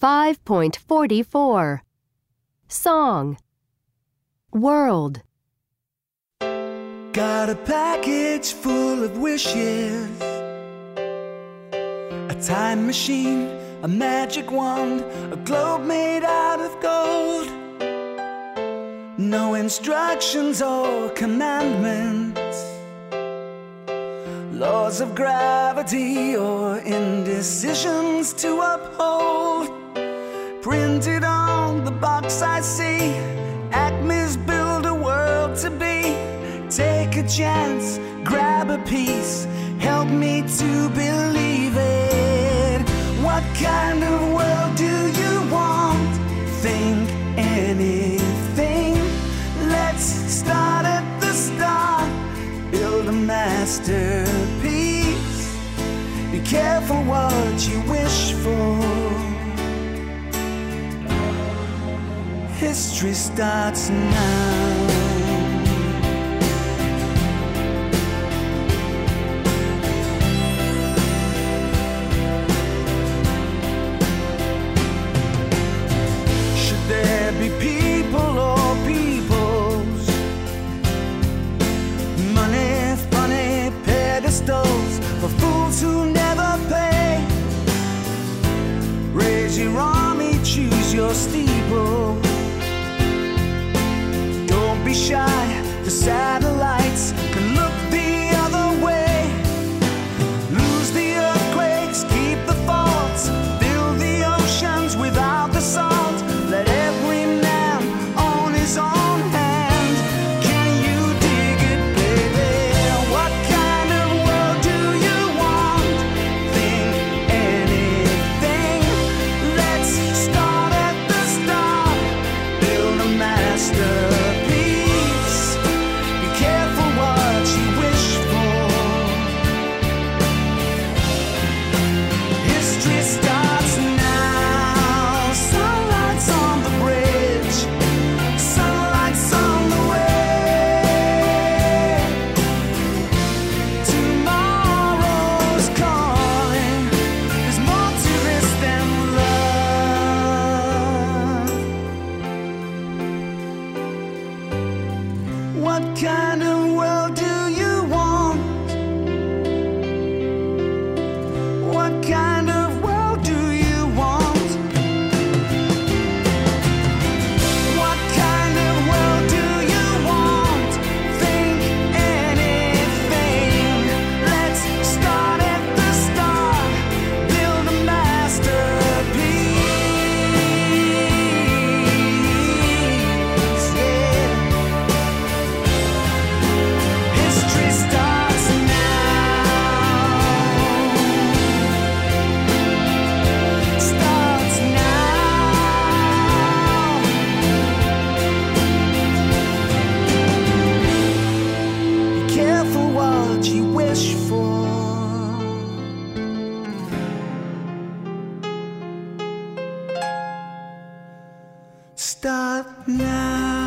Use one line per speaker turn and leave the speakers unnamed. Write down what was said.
5.44 Song World.
Got a package full of wishes, a time machine, a magic wand, a globe made out of gold. No instructions or commandments, laws of gravity or indecisions to uphold. Printed on the box I see, Acme's build a world to be. Take a chance, grab a piece, help me to believe it. What kind of world do you want? Think anything. Let's start at the start, build a masterpiece. Be careful what you wish for. History starts now. Be people or peoples, money, funny pedestals for fools who never pay. Raise your army, choose your steeple. Don't be shy, the satellites can look the other way. Lose the earthquakes, keep the faults, fill the oceans without the salt. Let every man own his own hand. Can you dig it, baby? What kind of world do you want? Think anything. Let's start at the start, build a masterpiece. Be careful what you wish for. History starts now. What kind of world do you want? What kind of world do you want? What kind of world do you want? Think anything. Let's start at the start, build a masterpiece. Start now.